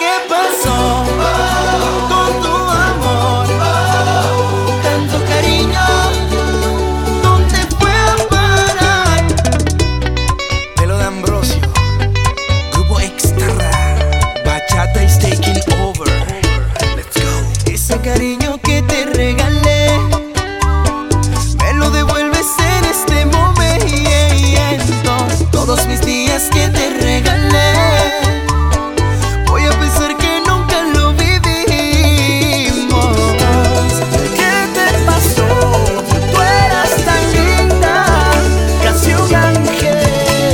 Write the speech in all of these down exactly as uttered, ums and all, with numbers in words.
qué pasó con tu amor? Tanto cariño, ¿dónde fue a parar? Pelo de Ambrosio, Grupo Extra, Bachata is taking over. Let's go. Ese cariño que te regalé, me lo devuelves en este momento. Todos mis días que te regalé, voy a pensar que nunca lo vivimos. ¿Qué te pasó? Tú eras tan linda, casi un ángel.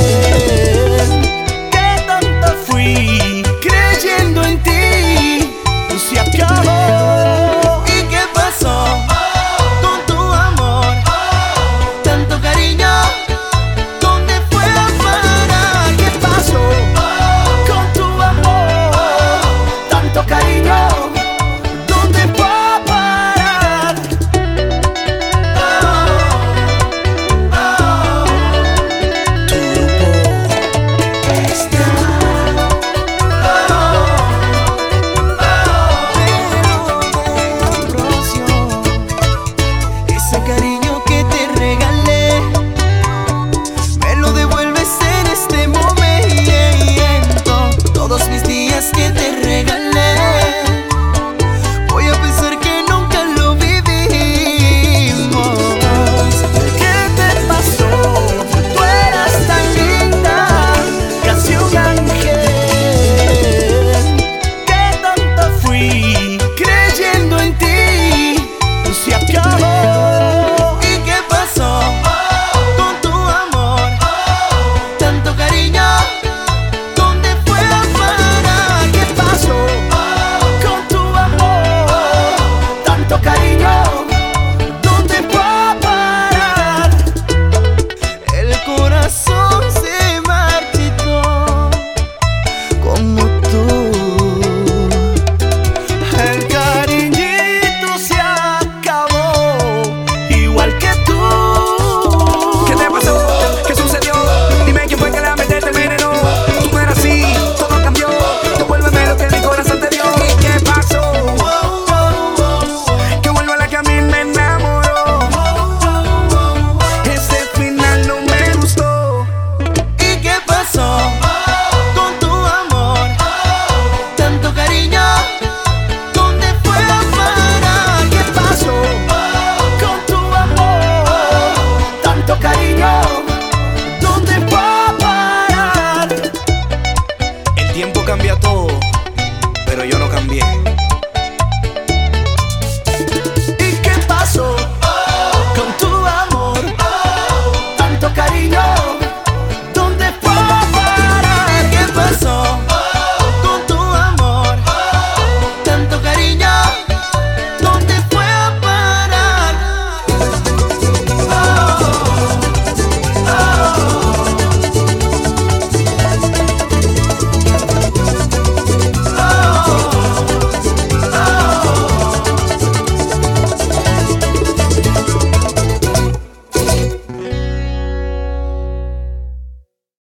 ¿Qué tanto fui creyendo en ti? No se acabó. ¿Y qué pasó con tu amor? Tanto cariño, ¿dónde fue a parar? ¿Qué pasó con tu amor? Tanto cariño, ¿dónde fue a parar? Oh, oh. Tu grupo Extra. Ese cariño que te regalé, me lo devuelves en este momento. Todos mis días que te regalé, voy a pensar que nunca lo vivimos. ¿Qué te pasó? Tú eras tan linda, casi un ángel. ¿Qué tanto fui creyendo en ti? No se acabó. ¿Y qué pasó con tu amor? Tanto cariño, ¿dónde fue a parar? ¿Qué pasó con tu amor? Tanto cariño, ¿dónde fue a parar? El corazón se marchitó como tú. El cariñito se acabó igual que tú. ¿Qué te pasó? ¿Qué sucedió? Dime quién fue que la mente te envenenó. Tú no eras así, todo cambió. Devuélveme lo que mi corazón te dio. ¿Y qué pasó? Que vuelva la que a mí me enamoró. Ese final no me gustó. ¿Y qué pasó con tu amor? Tanto cariño, ¿dónde fue a parar? ¿Qué pasó con tu amor? Tanto cariño, ¿dónde fue a parar? El tiempo cambia todo, pero yo no cambié.